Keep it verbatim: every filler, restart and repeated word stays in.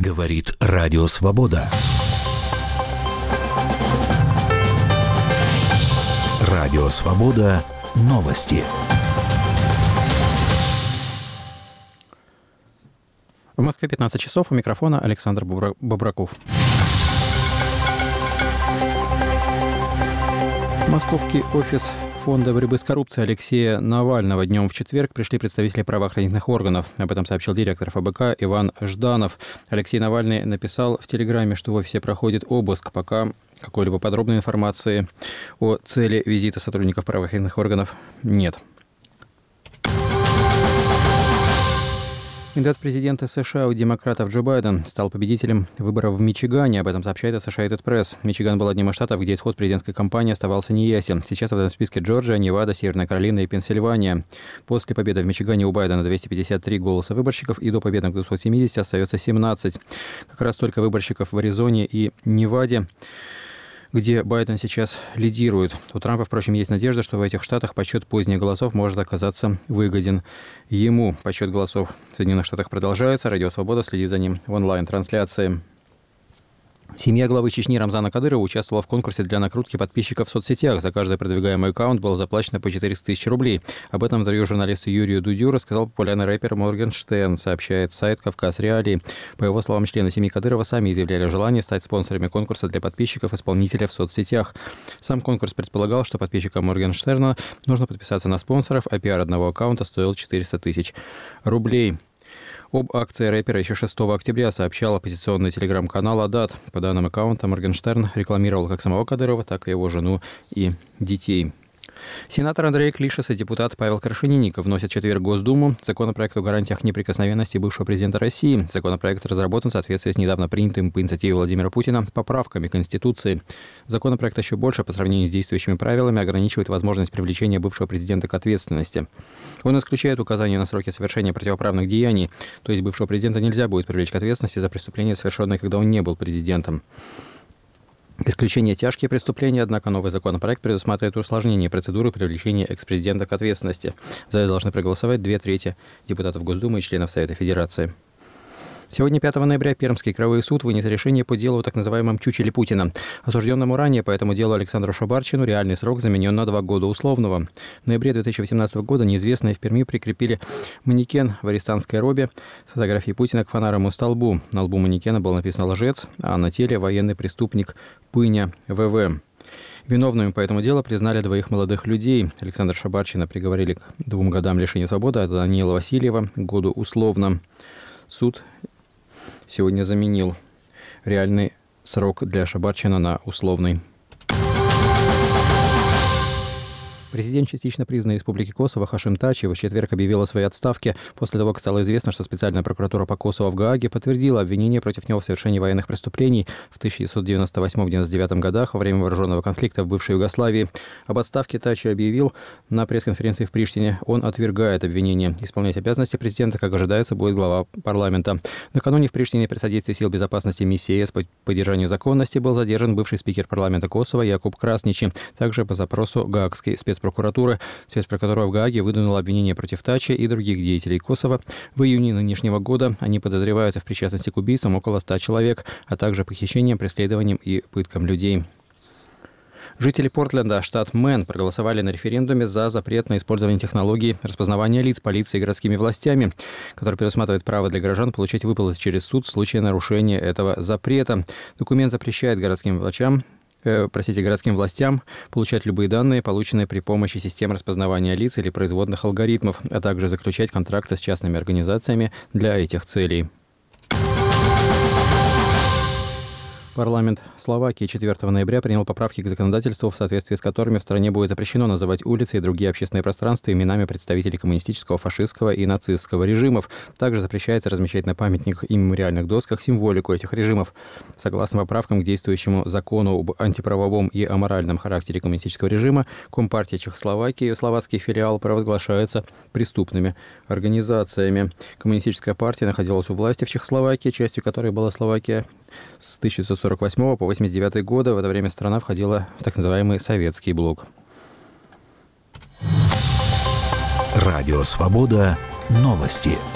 Говорит Радио Свобода. Радио Свобода. Новости. В Москве пятнадцать часов. У микрофона Александр Бобраков. Московский офис Фонда борьбы с коррупцией Алексея Навального днем в четверг пришли представители правоохранительных органов. Об этом сообщил директор эф бэ ка Иван Жданов. Алексей Навальный написал в Телеграме, что в офисе проходит обыск. Пока какой-либо подробной информации о цели визита сотрудников правоохранительных органов нет. Кандидат в президенты США у демократов Джо Байден стал победителем выборов в Мичигане. Об этом сообщает Associated Press. Мичиган был одним из штатов, где исход президентской кампании оставался неясен. Сейчас в этом списке Джорджия, Невада, Северная Каролина и Пенсильвания. После победы в Мичигане у Байдена двести пятьдесят три голоса выборщиков, и до победы к двухсот семидесяти остается семнадцать. Как раз столько выборщиков в Аризоне и Неваде, где Байден сейчас лидирует. У Трампа, впрочем, есть надежда, что в этих штатах подсчет поздних голосов может оказаться выгоден ему. Подсчет голосов в Соединенных Штатах продолжается. Радио Свобода следит за ним в онлайн-трансляции. Семья главы Чечни Рамзана Кадырова участвовала в конкурсе для накрутки подписчиков в соцсетях. За каждый продвигаемый аккаунт было заплачено по четыреста тысяч рублей. Об этом в интервью журналисту Юрию Дудю рассказал популярный рэпер Моргенштерн, сообщает сайт «Кавказ Реалии». По его словам, члены семьи Кадырова сами изъявляли желание стать спонсорами конкурса для подписчиков-исполнителя в соцсетях. Сам конкурс предполагал, что подписчикам Моргенштерна нужно подписаться на спонсоров, а пиар одного аккаунта стоил четыреста тысяч рублей. Об акции рэпера еще шестого октября сообщал оппозиционный телеграм-канал «Адат». По данным аккаунта, Моргенштерн рекламировал как самого Кадырова, так и его жену и детей. Сенатор Андрей Клишес и депутат Павел Крашенинников вносят в четверг в Госдуму законопроект о гарантиях неприкосновенности бывшего президента России. Законопроект разработан в соответствии с недавно принятым по инициативе Владимира Путина поправками к Конституции. Законопроект еще больше по сравнению с действующими правилами ограничивает возможность привлечения бывшего президента к ответственности. Он исключает указания на сроки совершения противоправных деяний, то есть бывшего президента нельзя будет привлечь к ответственности за преступления, совершенные, когда он не был президентом. Исключение тяжкие преступления, однако новый законопроект предусматривает усложнение процедуры привлечения экс-президента к ответственности. За это должны проголосовать две трети депутатов Госдумы и членов Совета Федерации. Сегодня, пятого ноября, Пермский краевой суд вынес решение по делу о так называемом «чучеле Путина». Осужденному ранее по этому делу Александру Шабарчину реальный срок заменен на два года условного. В ноябре две тысячи восемнадцатого года неизвестные в Перми прикрепили манекен в арестантской робе с фотографией Путина к фонарному столбу. На лбу манекена было написано «Лжец», а на теле «Военный преступник Пыня вэ вэ». Виновными по этому делу признали двоих молодых людей. Александра Шабарчина приговорили к двум годам лишения свободы, а Даниила Васильева – к году условно. Суд сегодня заменил реальный срок для Шабарчина на условный. Президент частично признанной Республики Косово Хашим Тачи в четверг объявил о своей отставке после того, как стало известно, что специальная прокуратура по Косово в Гааге подтвердила обвинение против него в совершении военных преступлений в тысяча девятьсот девяносто восьмом — девяносто девятом годах во время вооруженного конфликта в бывшей Югославии. Об отставке Тачи объявил на пресс-конференции в Приштине. Он отвергает обвинение. Исполнять обязанности президента, как ожидается, будет глава парламента. Накануне в Приштине при содействии сил безопасности миссии ЕС по поддержанию законности был задержан бывший спикер парламента Косово Якуб Красничи. Также по запросу гаагской спецпрокуратуры прокуратуры, спецпрокуратура в Гааге выдвинула обвинение против Тачи и других деятелей Косово. В июне нынешнего года они подозреваются в причастности к убийствам около ста человек, а также похищением, преследованием и пыткам людей. Жители Портленда, штат Мэн, проголосовали на референдуме за запрет на использование технологий распознавания лиц полицией и городскими властями, который предусматривает право для горожан получить выплаты через суд в случае нарушения этого запрета. Документ запрещает городским властям простите, городским властям получать любые данные, полученные при помощи систем распознавания лиц или производных алгоритмов, а также заключать контракты с частными организациями для этих целей. Парламент Словакии четвёртого ноября принял поправки к законодательству, в соответствии с которыми в стране будет запрещено называть улицы и другие общественные пространства именами представителей коммунистического, фашистского и нацистского режимов. Также запрещается размещать на памятниках и мемориальных досках символику этих режимов. Согласно поправкам к действующему закону об антиправовом и аморальном характере коммунистического режима, Компартия Чехословакии и словацкий филиал провозглашаются преступными организациями. Коммунистическая партия находилась у власти в Чехословакии, частью которой была Словакия с тысяча девятьсот сорок восьмого по восемьдесят девятый годы. В это время страна входила в так называемый советский блок. Радио Свобода. Новости.